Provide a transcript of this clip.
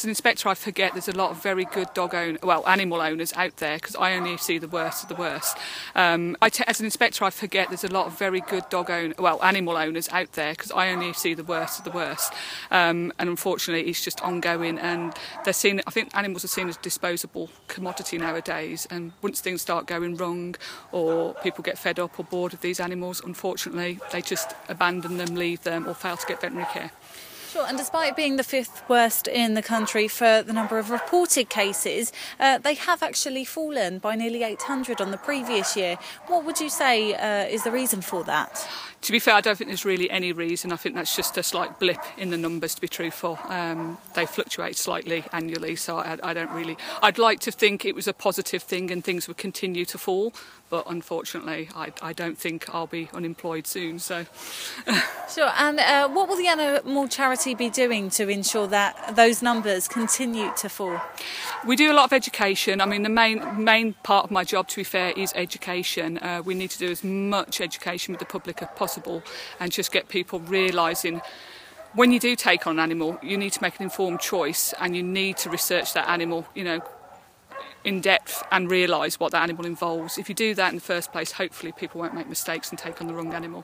as an inspector, I forget there's a lot of very good animal owners out there, because I only see the worst of the worst. As an inspector, I forget there's a lot of very good animal owners out there, because I only see the worst of the worst. And unfortunately, it's just ongoing, and I think animals are seen as disposable commodity nowadays. And once things start going wrong, or people get fed up or bored of these animals, unfortunately, they just abandon them, leave them, or fail to get veterinary care. Sure, and despite being the 5th worst in the country for the number of reported cases, they have actually fallen by nearly 800 on the previous year. What would you say is the reason for that? To be fair, I don't think there's really any reason. I think that's just a slight blip in the numbers, to be truthful. They fluctuate slightly annually, so I'd like to think it was a positive thing and things would continue to fall, but unfortunately, I don't think I'll be unemployed soon. So, Sure, and what will the Animal Charity be doing to ensure that those numbers continue to fall? We do a lot of education. I mean, the main part of my job, to be fair, is education. We need to do as much education with the public as possible, and just get people realising when you do take on an animal, you need to make an informed choice, and you need to research that animal, in depth, and realise what that animal involves. If you do that in the first place, hopefully people won't make mistakes and take on the wrong animal.